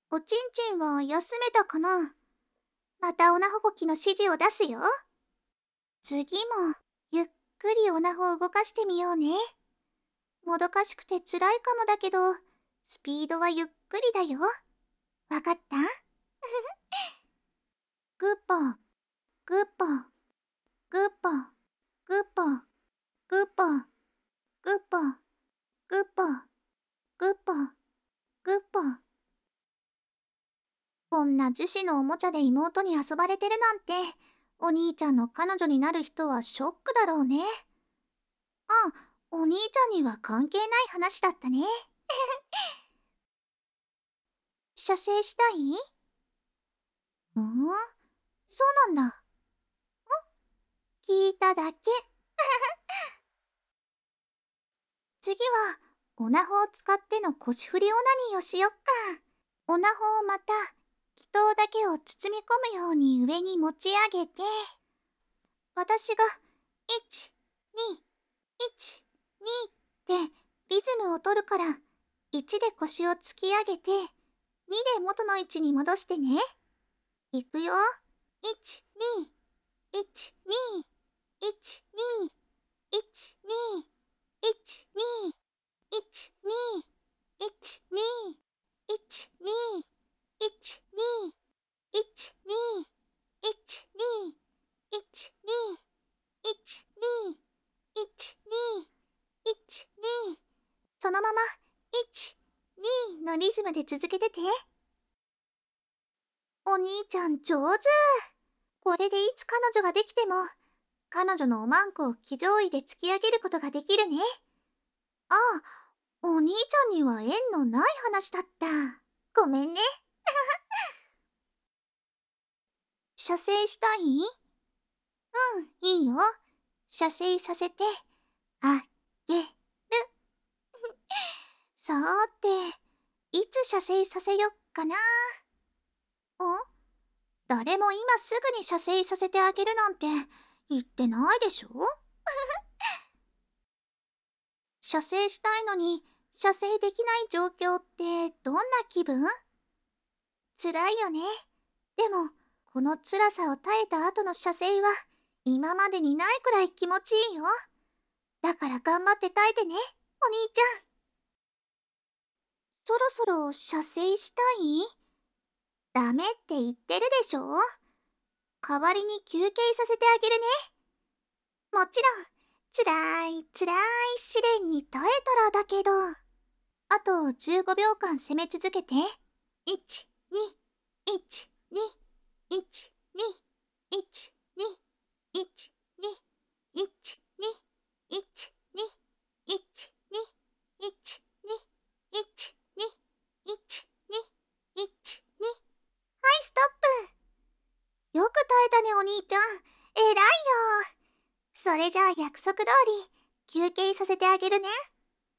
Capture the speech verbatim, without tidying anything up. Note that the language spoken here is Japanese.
おちんちんは休めたかな？またオナホコキの指示を出すよ。次も、ゆっくりオナホを動かしてみようね。もどかしくて辛いかもだけど、スピードはゆっくりだよ。わかった？グッポン、グッポン、グッポン、グッポン、グッポン、グッポン、グッポン、グッポン、グッポン。こんな樹脂のおもちゃで妹に遊ばれてるなんて、お兄ちゃんの彼女になる人はショックだろうね。あ、お兄ちゃんには関係ない話だったね。射精したい？うん？そうなんだ。ん？聞いただけ。次は、オナホを使っての腰振りオナニーをしよっか。オナホをまた、気筒だけを包み込むように上に持ち上げて、私が、いち、に、いち、にってリズムを取るから、いちで腰を突き上げて、にで元の位置に戻してね。いくよ。いち、に、いち、に、いち、に、いち、に、いち、に、いち、に、いち、に、いち、に、いち、に、いち、に、いち、に、いち、に、いち、に、いち、に、いち、に、そのまま、いち、にのリズムで続けてて。お兄ちゃん上手。これでいつ彼女ができても、彼女のおまんこを騎乗位で突き上げることができるね。ああ、お兄ちゃんには縁のない話だった。ごめんね。射精したい？うん、いいよ。射精させて、あげる。さーて、いつ射精させよっかな。ん？誰も今すぐに射精させてあげるなんて言ってないでしょ？射精したいのに射精できない状況ってどんな気分？辛いよね。でも、この辛さを耐えた後の射精は今までにないくらい気持ちいいよ。だから頑張って耐えてね、お兄ちゃん。そろそろ射精したい？ダメって言ってるでしょ？代わりに休憩させてあげるね。もちろん、辛い辛い試練に耐えたらだけど。あとじゅうごびょうかん攻め続けて。いち、に、いち、に、いち、に、いち、に、いち、に、いち、に、いち、に、いち、に、いち、に、いち、に、いち、に、いち、に。はい、ストップ。よく耐えたね、お兄ちゃん。えらいよ。それじゃあ約束通り、休憩させてあげるね。